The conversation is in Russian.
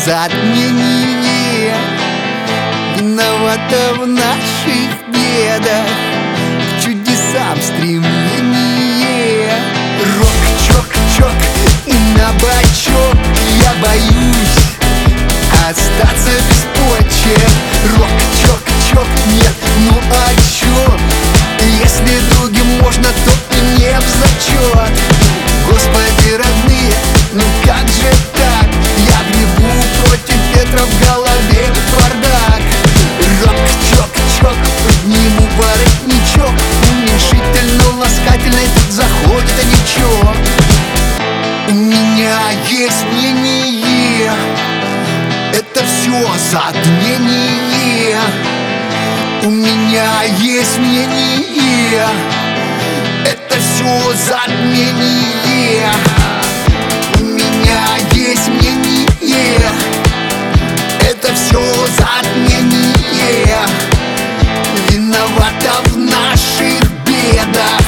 затмение, виновата в наших бедах, к чудесам стремление. Рок, чок, чок и на бачок, я боюсь остаться без почек. Рок, чок, чок, нет, ну а чё? Если другим можно, то и не в зачет. Господи, родные, ну как же так? Я гребу против ветра, в голове бардак. Рок, чок, чок, подниму воротничок, уменьшительно-ласкательный тут заходит, а ничего. У меня есть мнение, это все затмение. У меня есть мнение, это все затмение. У меня есть мнение, это все затмение. Виновата в наших бедах,